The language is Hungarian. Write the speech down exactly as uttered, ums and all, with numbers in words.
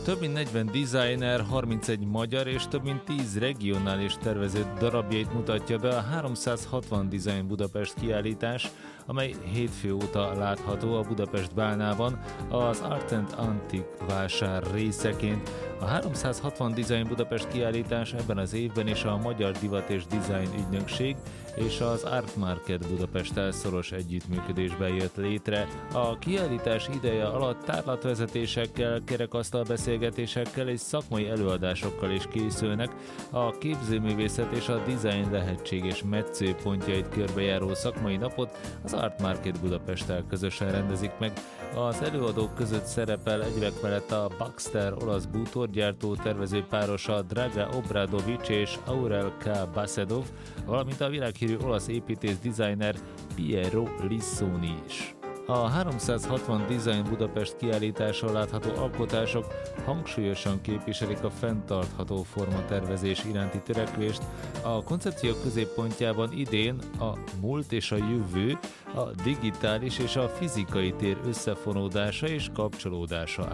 Több mint negyven designer, harmincegy magyar és több mint tíz regionális tervező darabjait mutatja be a háromszázhatvan Design Budapest kiállítás, amely hétfő óta látható a Budapest Bálnában az Art and Antique vásár részeként. A háromszázhatvan Design Budapest kiállítás ebben az évben is a Magyar Divat és Design Ügynökség és az Art Market Budapesttel szoros együttműködésben jött létre. A kiállítás ideje alatt tárlatvezetésekkel, kerekasztal beszélgetésekkel és szakmai előadásokkal is készülnek. A képzőművészet és a design lehetséges metszőpontjait körbejáró szakmai napot az Art Market Budapesttel közösen rendezik meg. Az előadók között szerepel egyebek mellett a Baxter olasz bútorgyártó tervezőpárosa Draga Obradovics és Aurel K. Basedov, valamint a világhírű olasz építész-designer Piero Lissoni is. A háromszázhatvan Design Budapest kiállításon látható alkotások hangsúlyosan képviselik a fenntartható formatervezés iránti törekvést. A koncepció középpontjában idén a múlt és a jövő, a digitális és a fizikai tér összefonódása és kapcsolódása